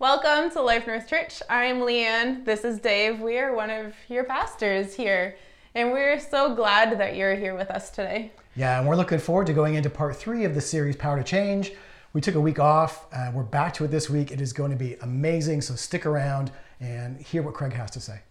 Welcome to Life North Church. I'm Leanne. This is Dave. We are one of your pastors here, and we're so glad that you're here with us today. Yeah, and we're looking forward to going into part 3 of the series, Power to Change. We took a week off. We're back to it this week. It is going to be amazing, so stick around and hear what Craig has to say.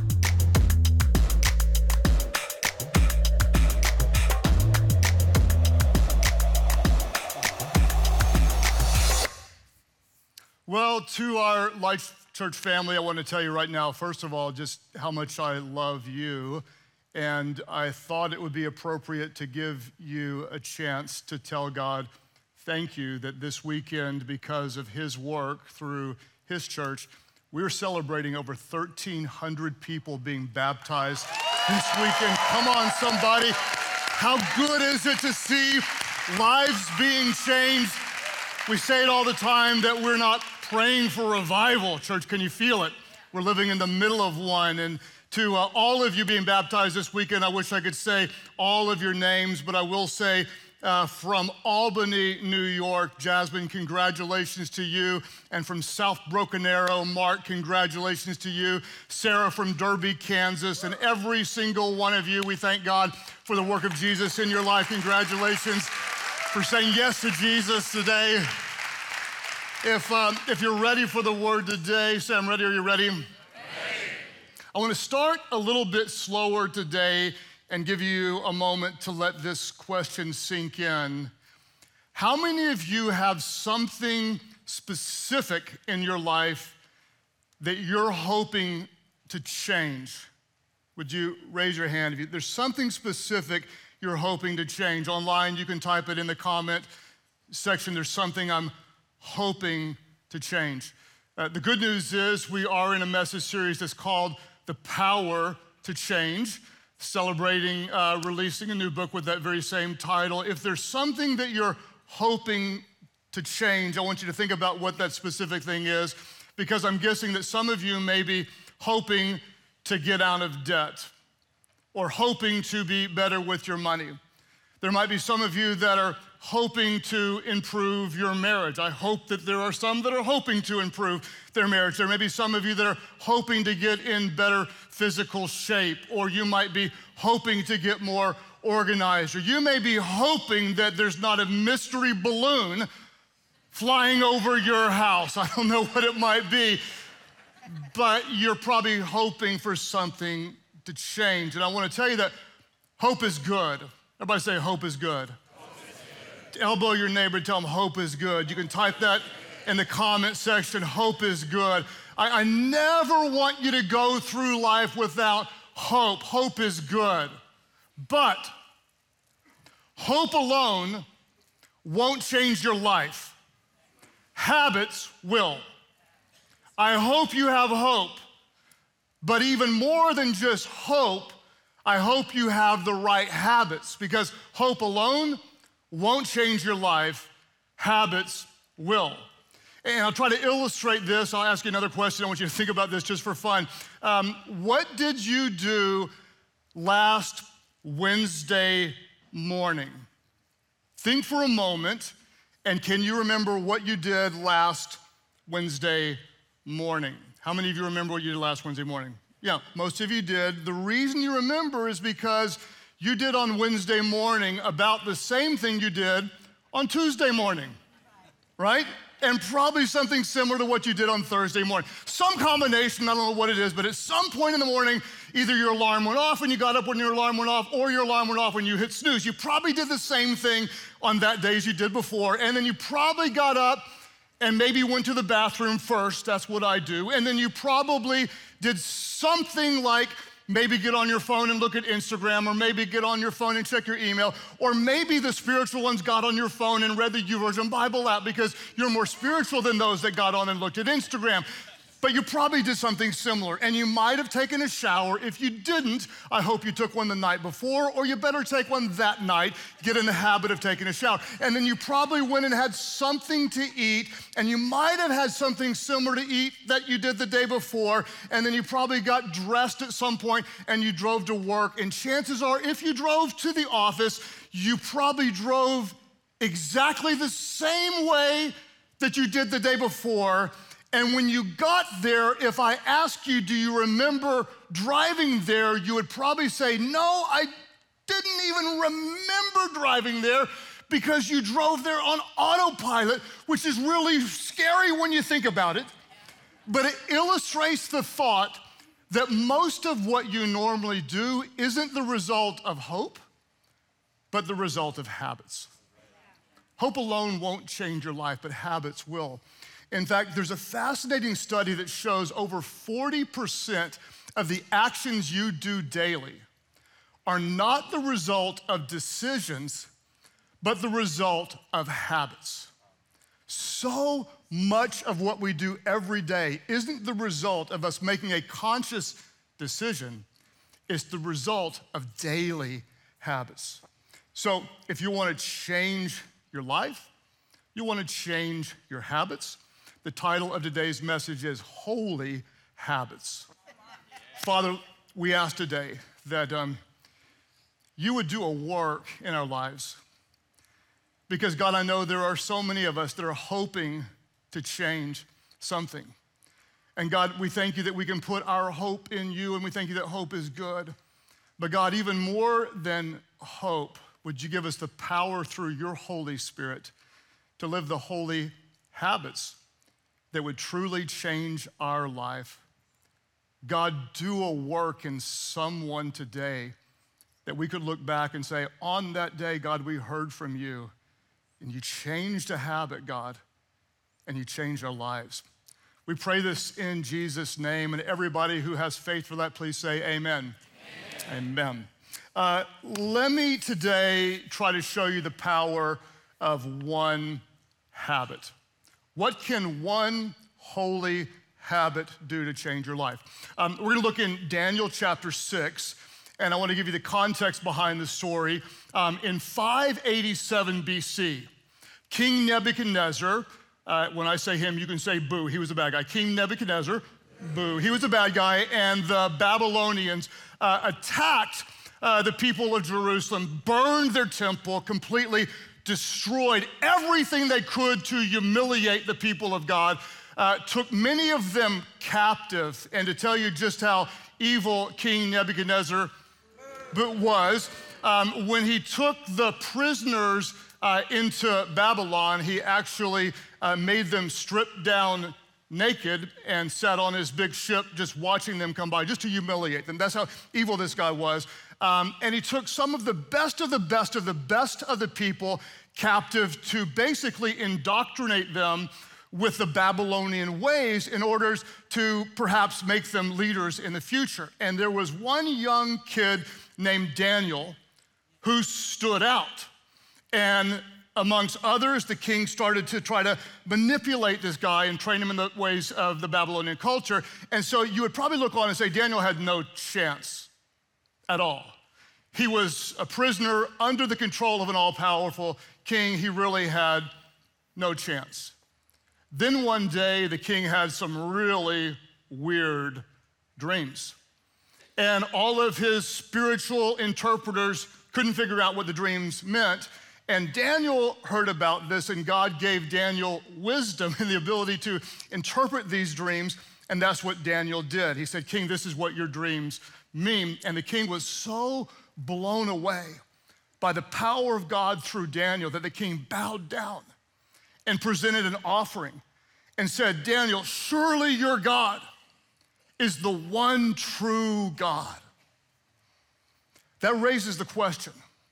Well, to our Life Church family, I want to tell you right now, first of all, just how much I love you. And I thought it would be appropriate to give you a chance to tell God, thank you that this weekend, because of his work through his church, we're celebrating over 1,300 people being baptized this weekend. Come on, somebody. How good is it to see lives being changed? We say it all the time that we're not praying for revival. Church, can you feel it? We're living in the middle of one. And to all of you being baptized this weekend, I wish I could say all of your names, but I will say from Albany, New York, Jasmine, congratulations to you. And from South Broken Arrow, Mark, congratulations to you. Sarah from Derby, Kansas, and every single one of you, we thank God for the work of Jesus in your life. Congratulations for saying yes to Jesus today. If you're ready for the word today, say, I'm ready. Are you ready? Ready. I want to start a little bit slower today and give you a moment to let this question sink in. How many of you have something specific in your life that you're hoping to change? Would you raise your hand? If there's something specific you're hoping to change. Online, you can type it in the comment section. There's something I'm hoping to change. The good news is we are in a message series that's called The Power to Change, celebrating releasing a new book with that very same title. If there's something that you're hoping to change, I want you to think about what that specific thing is, because I'm guessing that some of you may be hoping to get out of debt or hoping to be better with your money. There might be some of you that are hoping to improve your marriage. I hope that there are some that are hoping to improve their marriage. There may be some of you that are hoping to get in better physical shape, or you might be hoping to get more organized, or you may be hoping that there's not a mystery balloon flying over your house. I don't know what it might be, but you're probably hoping for something to change. And I want to tell you that hope is good. Everybody say hope is good. Elbow your neighbor and tell them hope is good. You can type that in the comment section, hope is good. I never want you to go through life without hope. Hope is good. But hope alone won't change your life. Habits will. I hope you have hope. But even more than just hope, I hope you have the right habits, because hope alone won't change your life, habits will. And I'll try to illustrate this. I'll ask you another question. I want you to think about this just for fun. What did you do last Wednesday morning? Think for a moment, and can you remember what you did last Wednesday morning? How many of you remember what you did last Wednesday morning? Yeah, most of you did. The reason you remember is because you did on Wednesday morning about the same thing you did on Tuesday morning, right? And probably something similar to what you did on Thursday morning. Some combination, I don't know what it is, but at some point in the morning, either your alarm went off and you got up when your alarm went off, or your alarm went off when you hit snooze. You probably did the same thing on that day as you did before, and then you probably got up and maybe went to the bathroom first. That's what I do. And then you probably did something like maybe get on your phone and look at Instagram, or maybe get on your phone and check your email, or maybe the spiritual ones got on your phone and read the YouVersion Bible app because you're more spiritual than those that got on and looked at Instagram. But you probably did something similar, and you might have taken a shower. If you didn't, I hope you took one the night before, or you better take one that night. Get in the habit of taking a shower. And then you probably went and had something to eat, and you might have had something similar to eat that you did the day before, and then you probably got dressed at some point and you drove to work. And chances are, if you drove to the office, you probably drove exactly the same way that you did the day before. And when you got there, if I ask you, do you remember driving there, you would probably say, no, I didn't even remember driving there because you drove there on autopilot, which is really scary when you think about it. But it illustrates the thought that most of what you normally do isn't the result of hope, but the result of habits. Hope alone won't change your life, but habits will. In fact, there's a fascinating study that shows over 40% of the actions you do daily are not the result of decisions, but the result of habits. So much of what we do every day isn't the result of us making a conscious decision. It's the result of daily habits. So if you want to change your life, you want to change your habits, the title of today's message is Holy Habits. Father, we ask today that you would do a work in our lives. Because God, I know there are so many of us that are hoping to change something. And God, we thank you that we can put our hope in you, and we thank you that hope is good. But God, even more than hope, would you give us the power through your Holy Spirit to live the holy habits that would truly change our life. God, do a work in someone today that we could look back and say, on that day, God, we heard from you, and you changed a habit, God, and you changed our lives. We pray this in Jesus' name, and everybody who has faith for that, please say amen. Amen. Let me today try to show you the power of one habit. What can one holy habit do to change your life? We're going to look in Daniel chapter 6, and I want to give you the context behind the story. In 587 BC, King Nebuchadnezzar, when I say him, you can say boo, he was a bad guy. King Nebuchadnezzar, boo, he was a bad guy, and the Babylonians attacked the people of Jerusalem, burned their temple, completely destroyed everything they could to humiliate the people of God, took many of them captive. And to tell you just how evil King Nebuchadnezzar was, when he took the prisoners into Babylon, he actually made them strip down naked and sat on his big ship just watching them come by, just to humiliate them. That's how evil this guy was. And he took some of the best of the best of the best of the people captive to basically indoctrinate them with the Babylonian ways in order to perhaps make them leaders in the future. And there was one young kid named Daniel who stood out. And amongst others, the king started to try to manipulate this guy and train him in the ways of the Babylonian culture. And so you would probably look on and say, Daniel had no chance at all. He was a prisoner under the control of an all-powerful king. He really had no chance. Then one day, the king had some really weird dreams. And all of his spiritual interpreters couldn't figure out what the dreams meant. And Daniel heard about this, and God gave Daniel wisdom and the ability to interpret these dreams, and that's what Daniel did. He said, King, this is what your dreams mean. And the king was so blown away by the power of God through Daniel that the king bowed down and presented an offering and said, Daniel, surely your God is the one true God. That raises the question,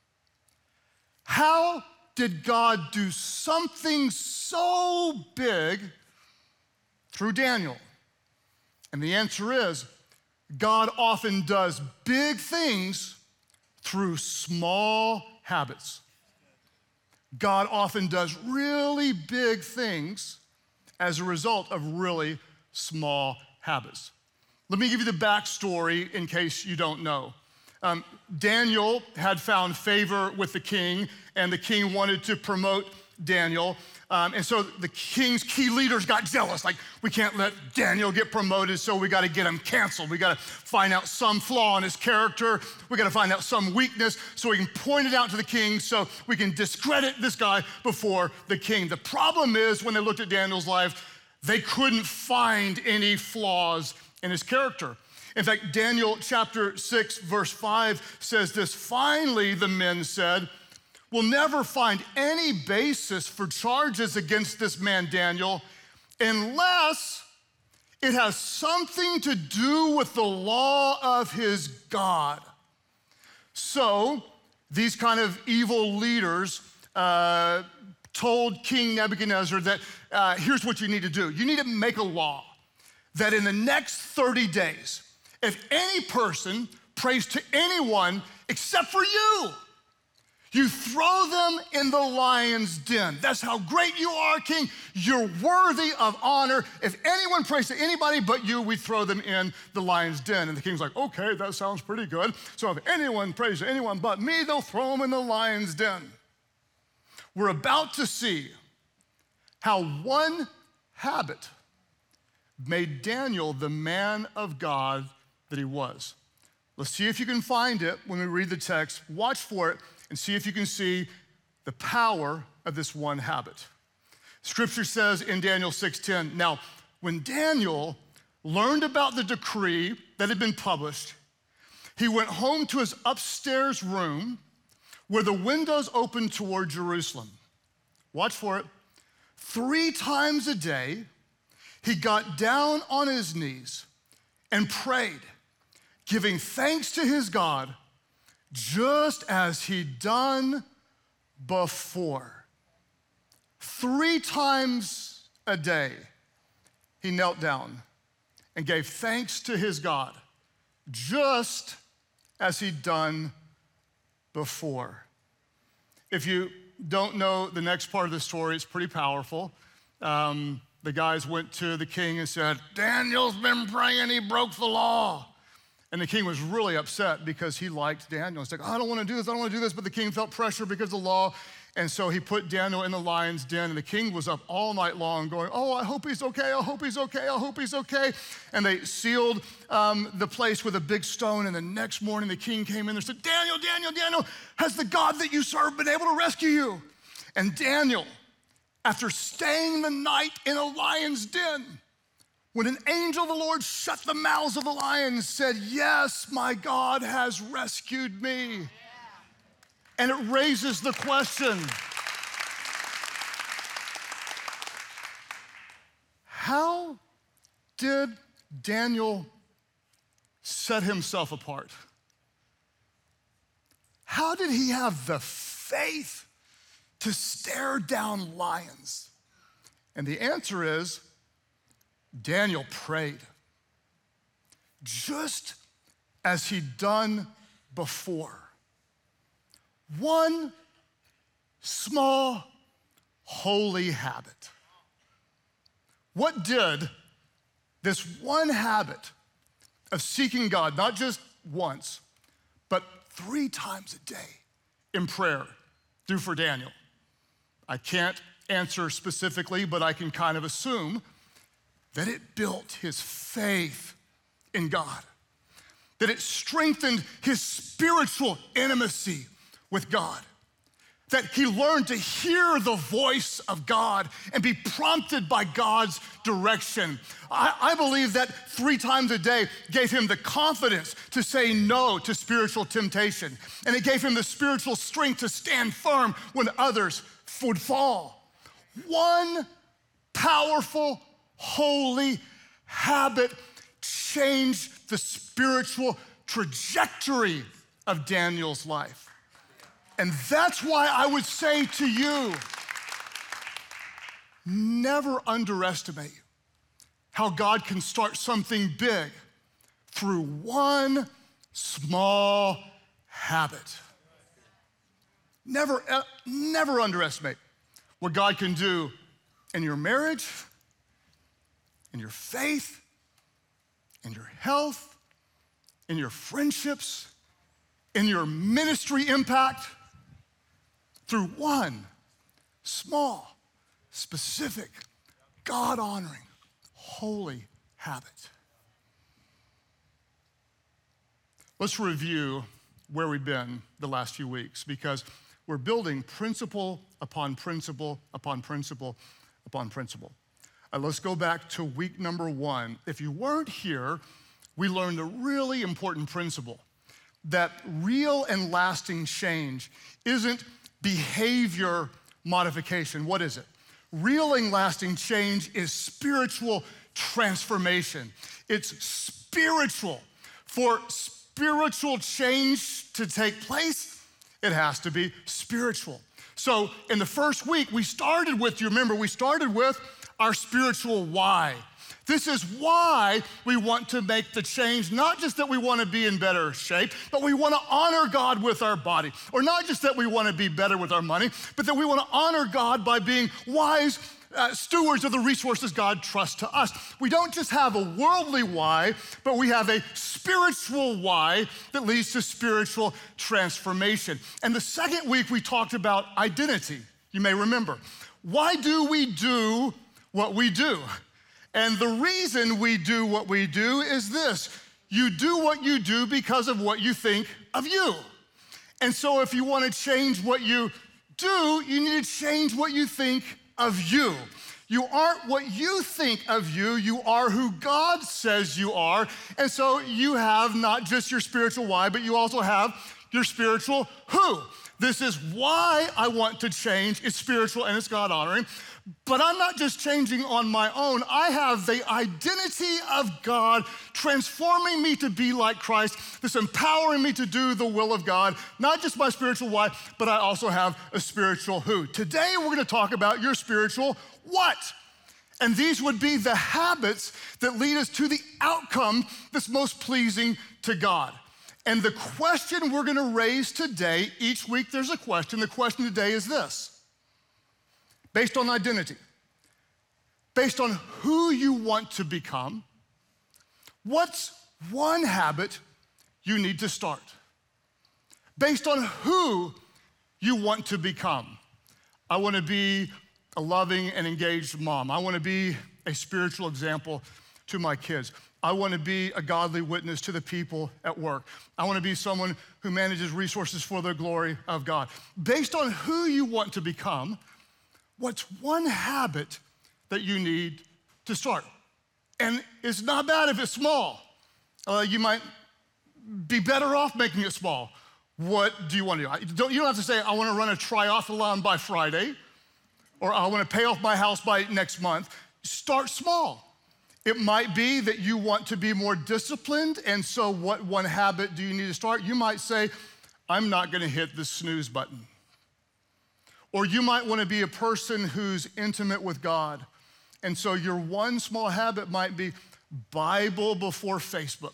how did God do something so big through Daniel? And the answer is, God often does big things through small habits. God often does really big things as a result of really small habits. Let me give you the backstory in case you don't know. Daniel had found favor with the king, and the king wanted to promote Daniel. And so the king's key leaders got jealous. Like, we can't let Daniel get promoted, so we got to get him canceled. We got to find out some flaw in his character. We got to find out some weakness so we can point it out to the king so we can discredit this guy before the king. The problem is, when they looked at Daniel's life, They couldn't find any flaws in his character. In fact, Daniel chapter 6, verse 5 says this, "Finally, the men said, we'll never find any basis for charges against this man Daniel unless it has something to do with the law of his God." So these kind of evil leaders told King Nebuchadnezzar that here's what you need to do. You need to make a law that in the next 30 days, if any person prays to anyone except for you, you throw them in the lion's den. That's how great you are, king. You're worthy of honor. If anyone prays to anybody but you, we throw them in the lion's den. And the king's like, okay, that sounds pretty good. So if anyone prays to anyone but me, they'll throw them in the lion's den. We're about to see how one habit made Daniel the man of God that he was. Let's see if you can find it when we read the text. Watch for it and see if you can see the power of this one habit. Scripture says in Daniel 6:10, "Now, when Daniel learned about the decree that had been published, he went home to his upstairs room where the windows opened toward Jerusalem." Watch for it. 3 times a day, he got down on his knees and prayed, giving thanks to his God, just as he'd done before. 3 times a day, he knelt down and gave thanks to his God, just as he'd done before. If you don't know the next part of the story, it's pretty powerful. The guys went to the king and said, "Daniel's been praying, he broke the law." And the king was really upset because he liked Daniel. He's like, "I don't want to do this, I don't want to do this." But the king felt pressure because of the law. And so he put Daniel in the lion's den. And the king was up all night long going, "Oh, I hope he's okay, I hope he's okay, I hope he's okay." And they sealed the place with a big stone. And the next morning the king came in and said, "Daniel, Daniel, Daniel, has the God that you serve been able to rescue you?" And Daniel, after staying the night in a lion's den, when an angel of the Lord shut the mouths of the lions, said, "Yes, my God has rescued me." Yeah. And it raises the question, how did Daniel set himself apart? How did he have the faith to stare down lions? And the answer is, Daniel prayed, just as he'd done before. One small, holy habit. What did this one habit of seeking God, not just once, but 3 times a day in prayer, do for Daniel? I can't answer specifically, but I can kind of assume that it built his faith in God, that it strengthened his spiritual intimacy with God, that he learned to hear the voice of God and be prompted by God's direction. I believe that 3 times a day gave him the confidence to say no to spiritual temptation, and it gave him the spiritual strength to stand firm when others would fall. One powerful, holy habit changed the spiritual trajectory of Daniel's life. And that's why I would say to you, never underestimate how God can start something big through one small habit. Never underestimate what God can do in your marriage, in your faith, in your health, in your friendships, in your ministry impact, through one small, specific, God-honoring, holy habit. Let's review where we've been the last few weeks, because we're building principle upon principle upon principle upon principle. Let's go back to week number 1. If you weren't here, we learned a really important principle that real and lasting change isn't behavior modification. What is it? Real and lasting change is spiritual transformation. It's spiritual. For spiritual change to take place, it has to be spiritual. So in the first week, we started with our spiritual why. This is why we want to make the change, not just that we want to be in better shape, but we want to honor God with our body. Or not just that we want to be better with our money, but that we want to honor God by being wise stewards of the resources God trusts to us. We don't just have a worldly why, but we have a spiritual why that leads to spiritual transformation. And the second week, we talked about identity. You may remember. Why do we do what we do? And the reason we do what we do is this. You do what you do because of what you think of you. And so if you want to change what you do, you need to change what you think of you. You aren't what you think of you. You are who God says you are. And so you have not just your spiritual why, but you also have your spiritual who. This is why I want to change. It's spiritual and it's God honoring. But I'm not just changing on my own. I have the identity of God transforming me to be like Christ, this empowering me to do the will of God, not just my spiritual why, but I also have a spiritual who. Today, we're going to talk about your spiritual what. And these would be the habits that lead us to the outcome that's most pleasing to God. And the question we're going to raise today, each week there's a question. The question today is this. Based on identity, based on who you want to become, what's one habit you need to start? Based on who you want to become. I want to be a loving and engaged mom. I want to be a spiritual example to my kids. I want to be a godly witness to the people at work. I want to be someone who manages resources for the glory of God. Based on who you want to become, what's one habit that you need to start? And it's not bad if it's small. You might be better off making it small. What do you want to do? You don't have to say, I want to run a triathlon by Friday, or I want to pay off my house by next month. Start small. It might be that you want to be more disciplined, and so what one habit do you need to start? You might say, I'm not going to hit the snooze button. Or you might want to be a person who's intimate with God. And so your one small habit might be Bible before Facebook.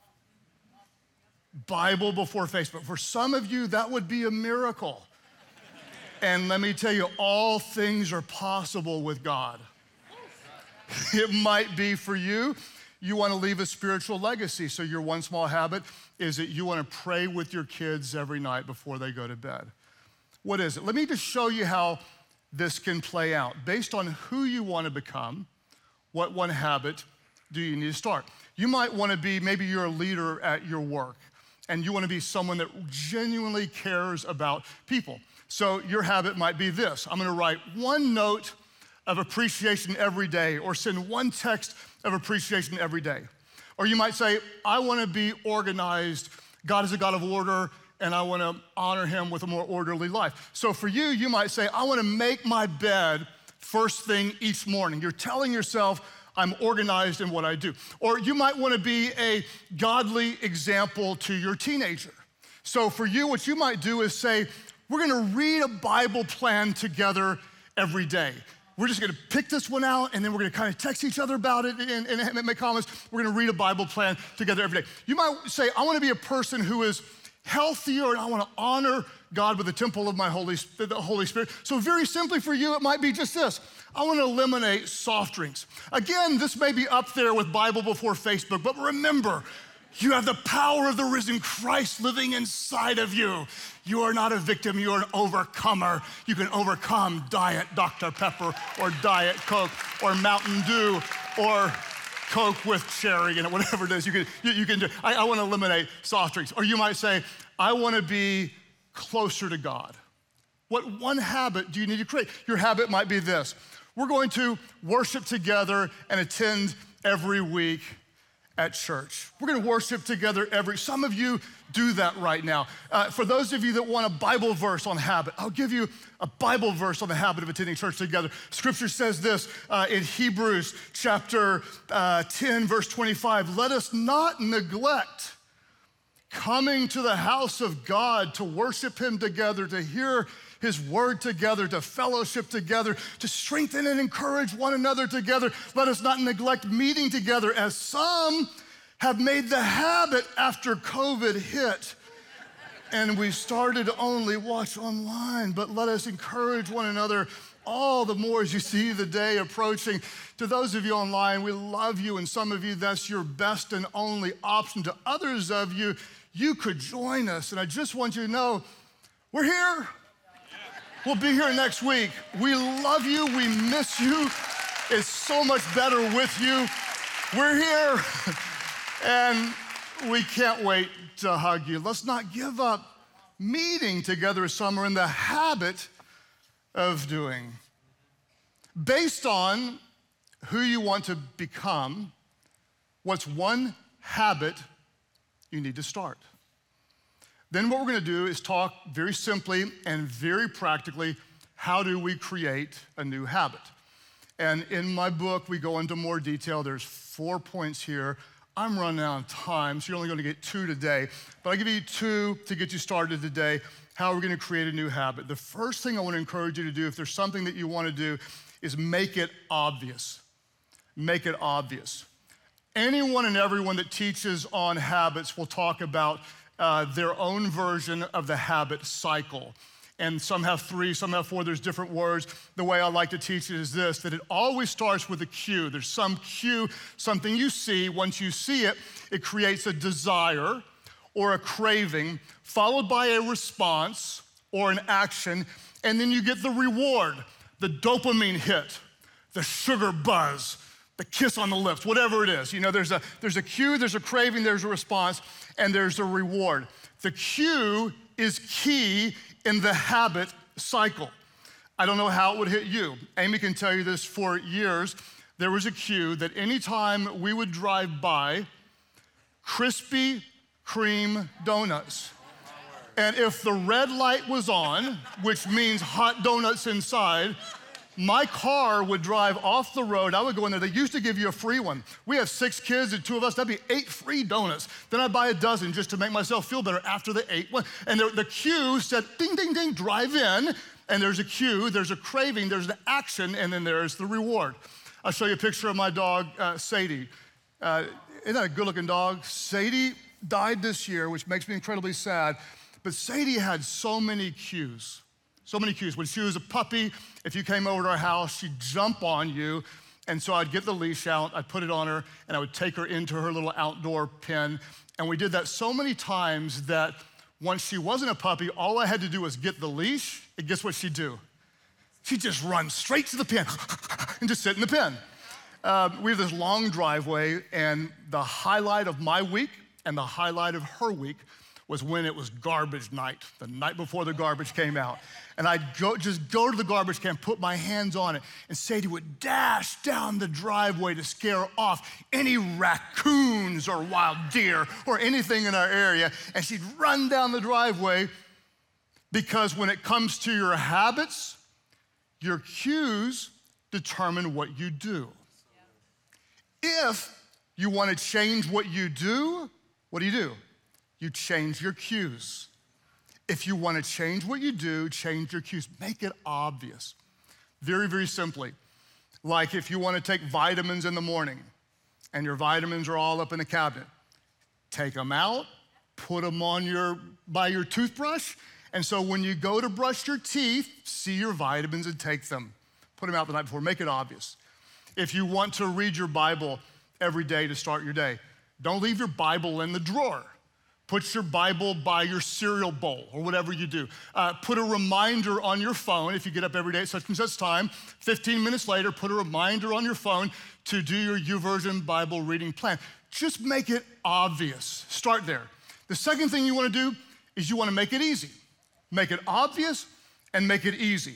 Bible before Facebook. For some of you, that would be a miracle. And let me tell you, all things are possible with God. It might be for you, you want to leave a spiritual legacy. So your one small habit is that you want to pray with your kids every night before they go to bed. What is it? Let me just show you how this can play out. Based on who you want to become, what one habit do you need to start? You might want to be, maybe you're a leader at your work, and you want to be someone that genuinely cares about people. So your habit might be this. I'm going to write one note of appreciation every day, or send one text of appreciation every day. Or you might say, I want to be organized. God is a God of order, and I want to honor him with a more orderly life. So for you, you might say, I want to make my bed first thing each morning. You're telling yourself, I'm organized in what I do. Or you might want to be a godly example to your teenager. So for you, what you might do is say, we're going to read a Bible plan together every day. We're just going to pick this one out, and then we're going to kind of text each other about it and make comments. We're going to read a Bible plan together every day. You might say, I want to be a person who is healthier, and I want to honor God with the temple of the Holy Spirit. So very simply for you, it might be just this. I want to eliminate soft drinks. Again, this may be up there with Bible before Facebook, but remember, you have the power of the risen Christ living inside of you. You are not a victim, you're an overcomer. You can overcome Diet Dr. Pepper or Diet Coke or Mountain Dew or Coke with cherry in it, whatever it is you can do. I want to eliminate soft drinks. Or you might say, I want to be closer to God. What one habit do you need to create? Your habit might be this. We're going to worship together and attend every week at church. We're going to worship together some of you do that right now. For those of you that want a Bible verse on habit, I'll give you a Bible verse on the habit of attending church together. Scripture says this in Hebrews chapter 10, verse 25, let us not neglect coming to the house of God to worship him together, to hear his word together, to fellowship together, to strengthen and encourage one another together. Let us not neglect meeting together as some have made the habit after COVID hit. And we started to only watch online, but let us encourage one another all the more as you see the day approaching. To those of you online, we love you, and some of you, that's your best and only option. To others of you, you could join us, and I just want you to know, we're here. We'll be here next week. We love you, we miss you. It's so much better with you. We're here, and we can't wait to hug you. Let's not give up meeting together as some are in the habit of doing. Based on who you want to become, what's one habit you need to start? Then what we're going to do is talk very simply and very practically, how do we create a new habit? And in my book, we go into more detail. There's 4 points here. I'm running out of time, so you're only going to get 2 today. But I'll give you 2 to get you started today, how we're going to create a new habit. The first thing I want to encourage you to do, if there's something that you want to do, is make it obvious. Make it obvious. Anyone and everyone that teaches on habits will talk about their own version of the habit cycle. And some have 3, some have 4, there's different words. The way I like to teach it is this, that it always starts with a cue. There's some cue, something you see. Once you see it, it creates a desire or a craving, followed by a response or an action, and then you get the reward, the dopamine hit, the sugar buzz, the kiss on the lips, whatever it is. You know, there's a cue, there's a craving, there's a response, and there's a reward. The cue is key in the habit cycle. I don't know how it would hit you. Amy can tell you this for years. There was a cue that anytime we would drive by Krispy Kreme donuts, and if the red light was on, which means hot donuts inside, my car would drive off the road. I would go in there. They used to give you a free one. We have 6 kids and 2 of us. That'd be 8 free donuts. Then I'd buy a dozen just to make myself feel better after the 8th one. And the cue said, ding, ding, ding, drive in. And there's a cue, there's a craving, there's an action, and then there's the reward. I'll show you a picture of my dog, Sadie. Isn't that a good-looking dog? Sadie died this year, which makes me incredibly sad. But Sadie had so many cues. So many cues. When she was a puppy, if you came over to our house, she'd jump on you. And so I'd get the leash out, I'd put it on her, and I would take her into her little outdoor pen. And we did that so many times that once she wasn't a puppy, all I had to do was get the leash, and guess what she'd do? She'd just run straight to the pen and just sit in the pen. We have this long driveway, and the highlight of my week and the highlight of her week was when it was garbage night, the night before the garbage came out. And I'd just go to the garbage can, put my hands on it, and Sadie would dash down the driveway to scare off any raccoons or wild deer or anything in our area. And she'd run down the driveway, because when it comes to your habits, your cues determine what you do. If you want to change what you do, what do? You change your cues. If you want to change what you do, change your cues. Make it obvious. Very, very simply. Like if you want to take vitamins in the morning and your vitamins are all up in the cabinet, take them out, put them on by your toothbrush, and so when you go to brush your teeth, see your vitamins and take them. Put them out the night before. Make it obvious. If you want to read your Bible every day to start your day, don't leave your Bible in the drawer. Put your Bible by your cereal bowl or whatever you do. Put a reminder on your phone if you get up every day at such and such time. 15 minutes later, put a reminder on your phone to do your YouVersion Bible reading plan. Just make it obvious. Start there. The second thing you want to do is you want to make it easy. Make it obvious and make it easy.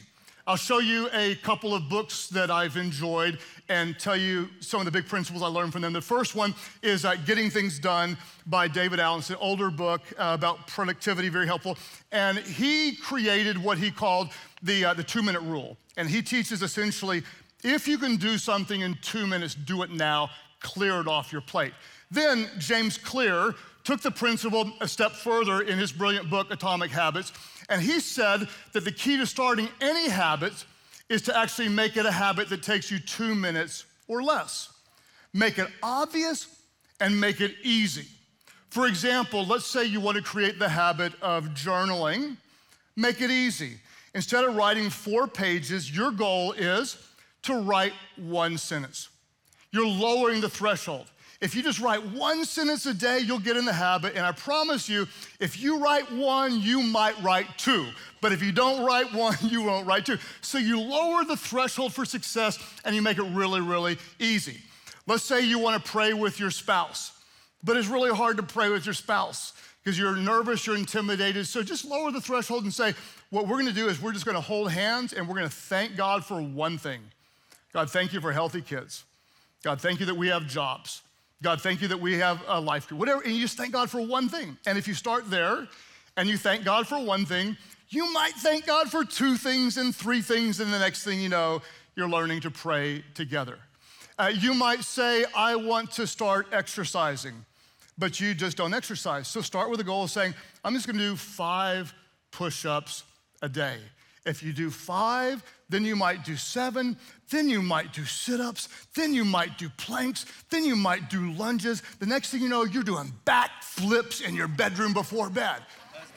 I'll show you a couple of books that I've enjoyed and tell you some of the big principles I learned from them. The first one is Getting Things Done by David Allen. It's an older book about productivity, very helpful. And he created what he called the 2-minute rule. And he teaches essentially, if you can do something in 2 minutes, do it now, clear it off your plate. Then James Clear took the principle a step further in his brilliant book, Atomic Habits, and he said that the key to starting any habit is to actually make it a habit that takes you 2 minutes or less. Make it obvious and make it easy. For example, let's say you want to create the habit of journaling. Make it easy. Instead of writing 4 pages, your goal is to write 1 sentence. You're lowering the threshold. If you just write 1 sentence a day, you'll get in the habit, and I promise you, if you write 1, you might write 2. But if you don't write 1, you won't write 2. So you lower the threshold for success, and you make it really, really easy. Let's say you want to pray with your spouse, but it's really hard to pray with your spouse because you're nervous, you're intimidated. So just lower the threshold and say, what we're going to do is we're just going to hold hands, and we're going to thank God for one thing. God, thank you for healthy kids. God, thank you that we have jobs. God, thank you that we have a life group, whatever, and you just thank God for one thing. And if you start there and you thank God for one thing, you might thank God for 2 things and 3 things, and the next thing you know, you're learning to pray together. You might say, I want to start exercising, but you just don't exercise. So start with a goal of saying, I'm just gonna do 5 push-ups a day. If you do 5, then you might do 7, then you might do sit-ups, then you might do planks, then you might do lunges. The next thing you know, you're doing backflips in your bedroom before bed. Let's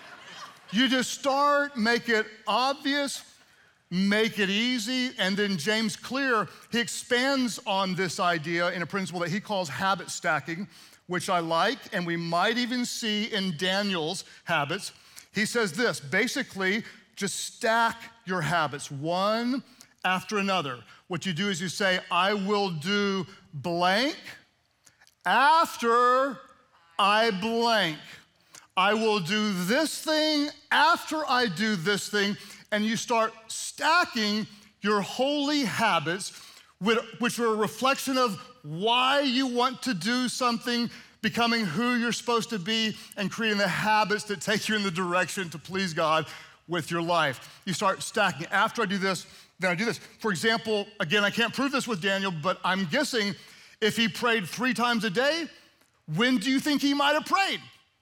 go. You just start, make it obvious, make it easy, and then James Clear, he expands on this idea in a principle that he calls habit stacking, which I like, and we might even see in Daniel's habits. He says this, basically, just stack your habits, one after another. What you do is you say, I will do blank after I blank. I will do this thing after I do this thing. And you start stacking your holy habits, which are a reflection of why you want to do something, becoming who you're supposed to be, and creating the habits that take you in the direction to please God with your life. You start stacking. After I do this, then I do this. For example, again, I can't prove this with Daniel, but I'm guessing if he prayed 3 times a day, when do you think he might have prayed?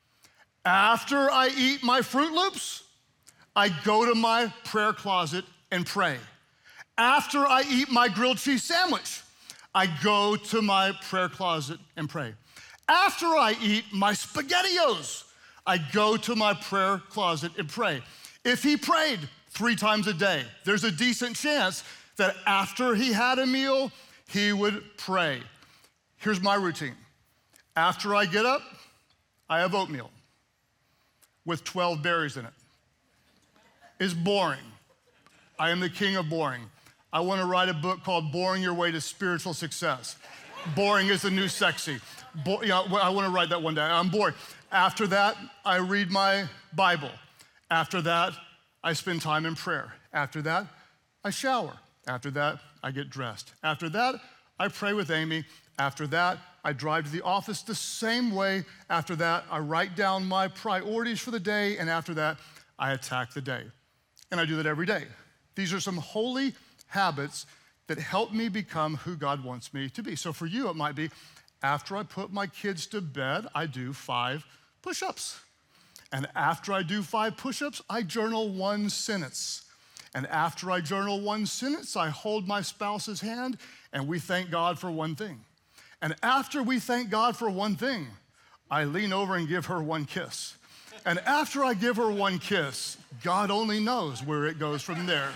After I eat my Fruit Loops, I go to my prayer closet and pray. After I eat my grilled cheese sandwich, I go to my prayer closet and pray. After I eat my SpaghettiOs, I go to my prayer closet and pray. If he prayed 3 times a day, there's a decent chance that after he had a meal, he would pray. Here's my routine. After I get up, I have oatmeal with 12 berries in it. It's boring. I am the king of boring. I want to write a book called Boring Your Way to Spiritual Success. Boring is the new sexy. I want to write that one day. I'm bored. After that, I read my Bible. After that, I spend time in prayer. After that, I shower. After that, I get dressed. After that, I pray with Amy. After that, I drive to the office the same way. After that, I write down my priorities for the day. And after that, I attack the day. And I do that every day. These are some holy habits that help me become who God wants me to be. So for you, it might be, after I put my kids to bed, I do 5 push-ups. And after I do 5 push-ups, I journal 1 sentence. And after I journal 1 sentence, I hold my spouse's hand and we thank God for one thing. And after we thank God for one thing, I lean over and give her 1 kiss. And after I give her 1 kiss, God only knows where it goes from there.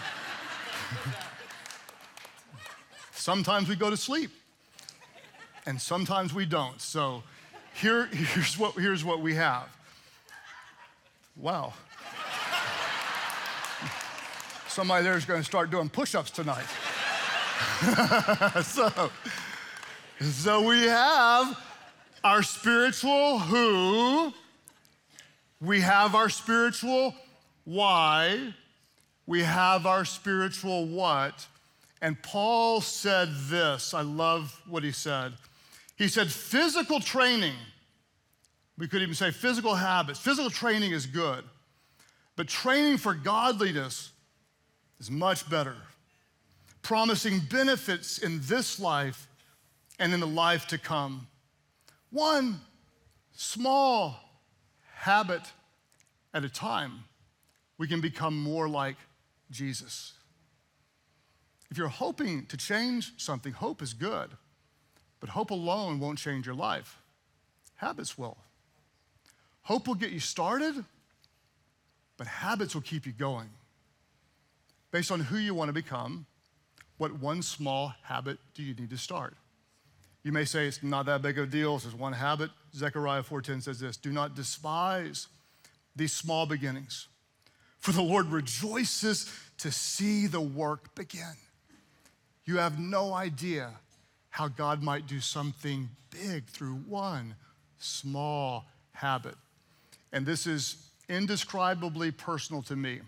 Sometimes we go to sleep, and sometimes we don't. So here's what we have. Wow. Somebody there is going to start doing push-ups tonight. So we have our spiritual who, we have our spiritual why, we have our spiritual what? And Paul said this. I love what he said. He said, physical training, we could even say physical habits. Physical training is good, but training for godliness is much better, promising benefits in this life and in the life to come. One small habit at a time, we can become more like Jesus. If you're hoping to change something, hope is good, but hope alone won't change your life. Habits will. Hope will get you started, but habits will keep you going. Based on who you want to become, what one small habit do you need to start? You may say it's not that big of a deal, it's just one habit. Zechariah 4:10 says this, do not despise these small beginnings, for the Lord rejoices to see the work begin. You have no idea how God might do something big through one small habit. And this is indescribably personal to me,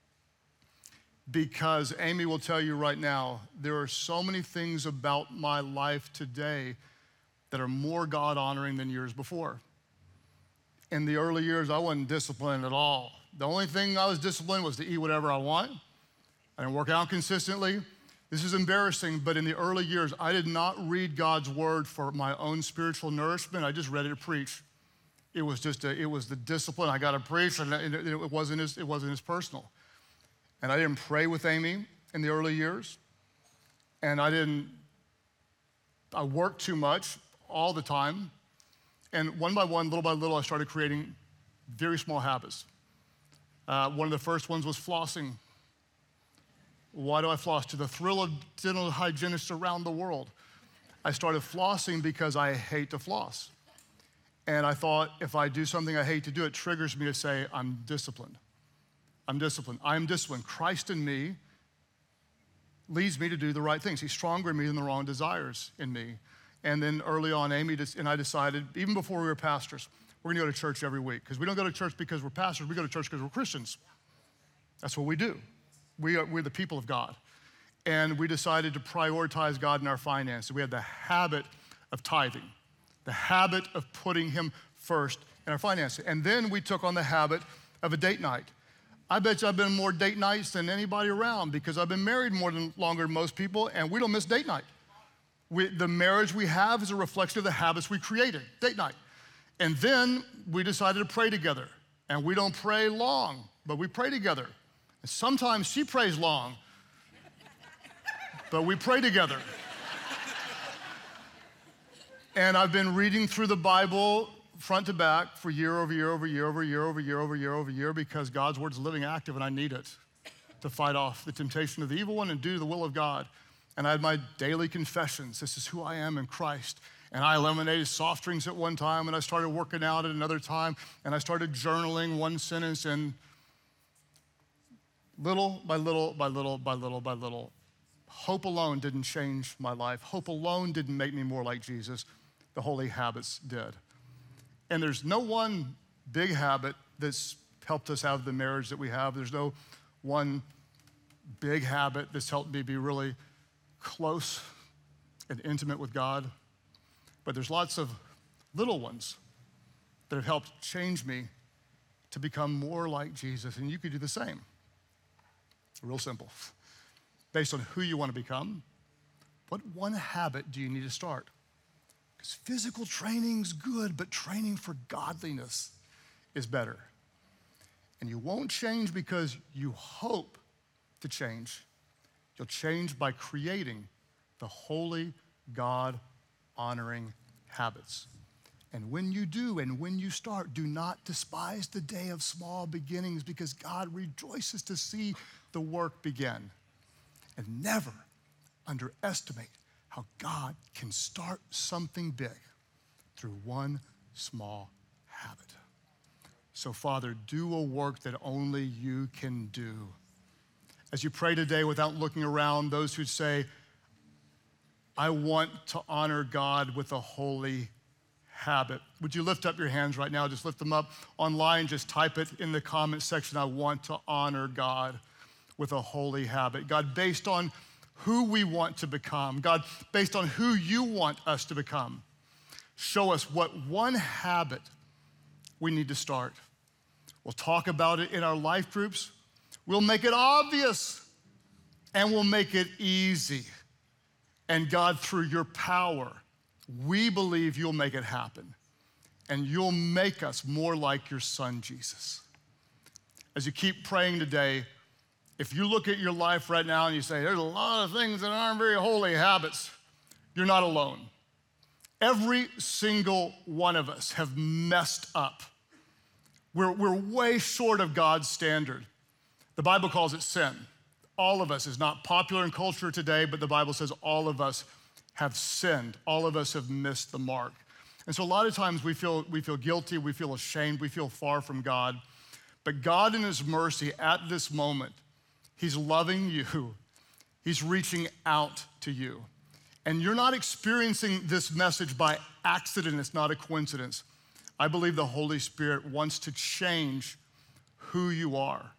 because Amy will tell you right now, there are so many things about my life today that are more God-honoring than years before. In the early years, I wasn't disciplined at all. The only thing I was disciplined was to eat whatever I want. I didn't work out consistently. This is embarrassing, but in the early years, I did not read God's word for my own spiritual nourishment. I just read it to preach. It was the discipline. I got to preach, and it wasn't as personal. And I didn't pray with Amy in the early years. And I worked too much all the time. And one by one, little by little, I started creating very small habits. One of the first ones was flossing. Why do I floss? To the thrill of dental hygienists around the world. I started flossing because I hate to floss. And I thought, if I do something I hate to do, it triggers me to say, I'm disciplined. I'm disciplined. I'm disciplined. Christ in me leads me to do the right things. He's stronger in me than the wrong desires in me. And then early on, Amy and I decided, even before we were pastors, we're going to go to church every week. Because we don't go to church because we're pastors. We go to church because we're Christians. That's what we do. We're the people of God. And we decided to prioritize God in our finances. We had the habit of tithing, the habit of putting him first in our finances. And then we took on the habit of a date night. I bet you I've been on more date nights than anybody around, because I've been married longer than most people, and we don't miss date night. The marriage we have is a reflection of the habits we created, date night. And then we decided to pray together. And we don't pray long, but we pray together. And sometimes she prays long, but we pray together. And I've been reading through the Bible front to back for year over year over year over year over year over year over year, because God's word is living, active, and I need it to fight off the temptation of the evil one and do the will of God. And I had my daily confessions. This is who I am in Christ. And I eliminated soft drinks at one time, and I started working out at another time, and I started journaling one sentence, and little by little by little by little by little, hope alone didn't change my life. Hope alone didn't make me more like Jesus. The holy habits did. And there's no one big habit that's helped us have the marriage that we have. There's no one big habit that's helped me be really close and intimate with God. But there's lots of little ones that have helped change me to become more like Jesus. And you could do the same. Real simple. Based on who you want to become, what one habit do you need to start? Because physical training's good, but training for godliness is better. And you won't change because you hope to change. You'll change by creating the holy, God-honoring habits. And when you do, and when you start, do not despise the day of small beginnings, because God rejoices to see the work begin. And never underestimate how God can start something big through one small habit. So, Father, do a work that only you can do. As you pray today without looking around, those who say, I want to honor God with a holy habit. Would you lift up your hands right now? Just lift them up online. Just type it in the comment section. I want to honor God with a holy habit. God, based on who we want to become, God, based on who you want us to become, show us what one habit we need to start. We'll talk about it in our life groups. We'll make it obvious, and we'll make it easy. And God, through your power, we believe you'll make it happen, and you'll make us more like your son, Jesus. As you keep praying today, if you look at your life right now and you say, there's a lot of things that aren't very holy habits, you're not alone. Every single one of us have messed up. We're way short of God's standard. The Bible calls it sin. All of us is not popular in culture today, but the Bible says all of us have sinned. All of us have missed the mark. And so a lot of times we feel guilty, we feel ashamed, we feel far from God. But God in his mercy at this moment, he's loving you. He's reaching out to you. And you're not experiencing this message by accident. It's not a coincidence. I believe the Holy Spirit wants to change who you are.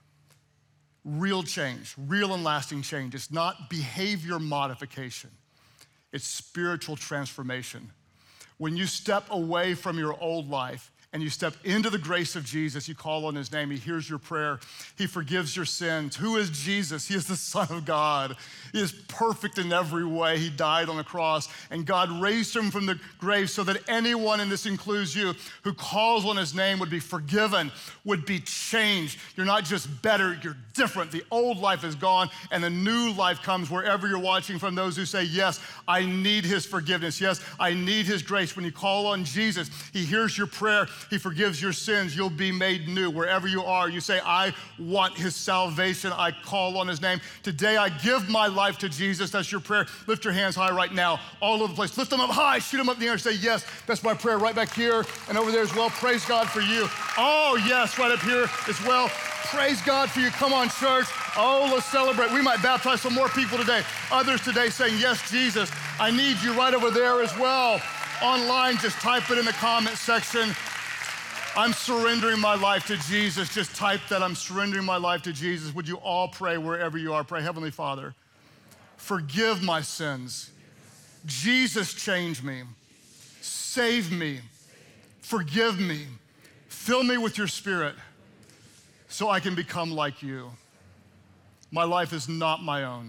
Real change, real and lasting change. It's not behavior modification. It's spiritual transformation. When you step away from your old life and you step into the grace of Jesus, you call on his name, he hears your prayer, he forgives your sins. Who is Jesus? He is the Son of God. He is perfect in every way. He died on the cross, and God raised him from the grave so that anyone, and this includes you, who calls on his name would be forgiven, would be changed. You're not just better, you're different. The old life is gone, and the new life comes wherever you're watching from, those who say, yes, I need his forgiveness. Yes, I need his grace. When you call on Jesus, he hears your prayer. He forgives your sins. You'll be made new. Wherever you are, you say, I want his salvation. I call on his name. Today, I give my life to Jesus. That's your prayer. Lift your hands high right now, all over the place. Lift them up high, shoot them up in the air. Say, yes, that's my prayer right back here and over there as well. Praise God for you. Oh, yes, right up here as well. Praise God for you. Come on, church. Oh, let's celebrate. We might baptize some more people today. Others today saying, yes, Jesus, I need you right over there as well. Online, just type it in the comment section. I'm surrendering my life to Jesus. Just type that, I'm surrendering my life to Jesus. Would you all pray wherever you are? Pray, Heavenly Father, forgive my sins. Jesus, change me. Save me. Forgive me. Fill me with your Spirit so I can become like you. My life is not my own.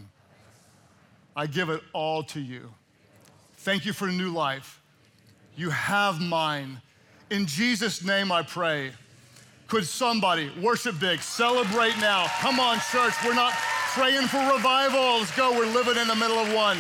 I give it all to you. Thank you for a new life. You have mine. In Jesus' name I pray. Could somebody worship big, celebrate now? Come on, church, we're not praying for revival. Let's go, we're living in the middle of one.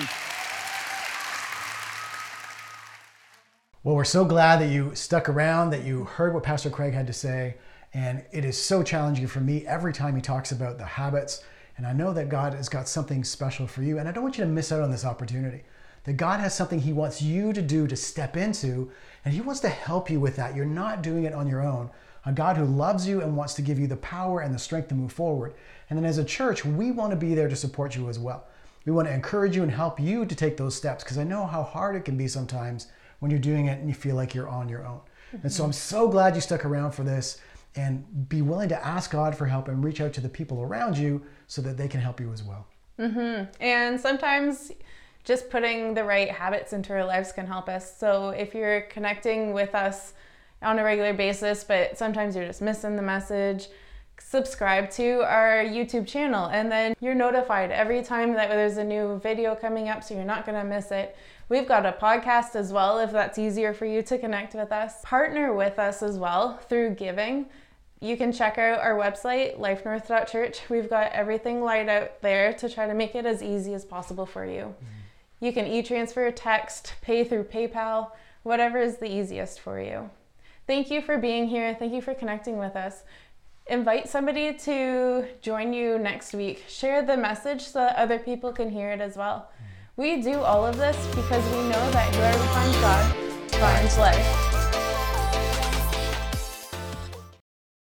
Well, we're so glad that you stuck around, that you heard what Pastor Craig had to say. And it is so challenging for me every time he talks about the habits. And I know that God has got something special for you. And I don't want you to miss out on this opportunity. That God has something he wants you to do, to step into, and he wants to help you with that. You're not doing it on your own. A God who loves you and wants to give you the power and the strength to move forward. And then as a church, we want to be there to support you as well. We want to encourage you and help you to take those steps, because I know how hard it can be sometimes when you're doing it and you feel like you're on your own. Mm-hmm. And so I'm so glad you stuck around for this, and be willing to ask God for help and reach out to the people around you so that they can help you as well. Mm-hmm. And sometimes just putting the right habits into our lives can help us. So if you're connecting with us on a regular basis, but sometimes you're just missing the message, subscribe to our YouTube channel, and then you're notified every time that there's a new video coming up, so you're not going to miss it. We've got a podcast as well, if that's easier for you to connect with us. Partner with us as well through giving. You can check out our website, lifenorth.church. We've got everything laid out there to try to make it as easy as possible for you. You can e-transfer, text, pay through PayPal, whatever is the easiest for you. Thank you for being here. Thank you for connecting with us. Invite somebody to join you next week. Share the message so that other people can hear it as well. We do all of this because we know that whoever finds God finds life.